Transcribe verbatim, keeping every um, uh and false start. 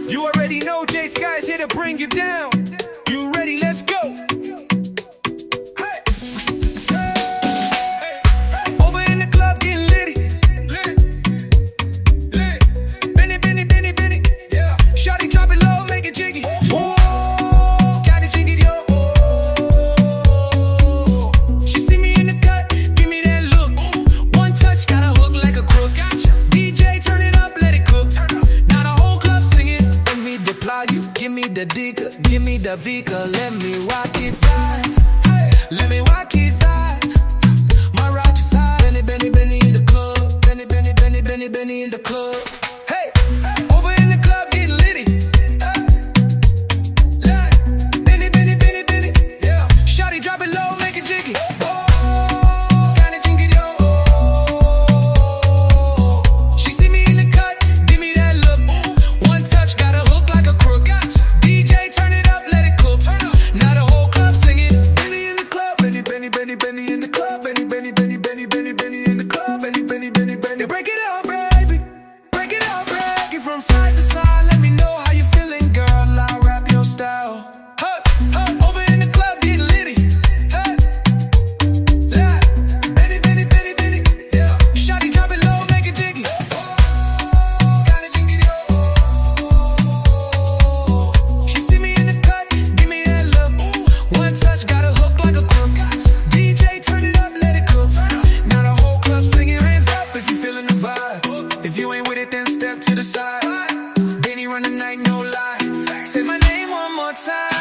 You already know Jay Sky's here to bring you down. You ready? Let's go. Hey. Hey. Over in the club getting litty. Lit. Lit. Benny, Benny, Benny, Benny. Yeah. Shawty drop it low, make it jiggy. Whoa. Got it jiggy, yo. Oh. She see me in the cut, give me that look. Ooh. One touch, got a hook like a crook. Gotcha. D J, turn it up, let it cook. Turn up. Now the whole club singing. Give me the plot, you give me the dicker, give me the vika, let me rock it side. Hey. Let me rock it side. My rock side. Benny, Benny, Benny in the club. Benny, Benny, Benny, Benny, Benny in the club. Hey, hey. Over in the club getting litty. Hey. Like. Benny, Benny, Benny, Benny. Yeah. Shawty drop it low, make it jiggy. Oh, kinda jingy, yo. Oh. She see me in the cut, give me that look. Ooh. One touch, got a hook like a crook. Gotcha. D J, turn it up, let it cook. Turn up. Now the whole club singing. Benny in the club, Benny, Benny, Benny, Benny in the club. Benny, Benny, Benny, Benny, Benny, Benny in the club. Benny, Benny, Benny, Benny. Break it out, baby. Break it out, break it from side to side. Let me know how you feeling, girl. I'll rap your style. Huh, huh. Over in the club, getting litty. Hey, yeah. Benny, Benny, Benny, Benny. Yeah. Shawty drop it low, make it jiggy. Oh, kinda jingy, yo. She see me in the cut, give me that look. Ooh. One touch, got a hook like a crook. D J, turn it up, let it cook. Now the whole club singing, hands up if you feeling the vibe. If you ain't with it, then step to the side. Benny run the night, no lie. Say my name one more time.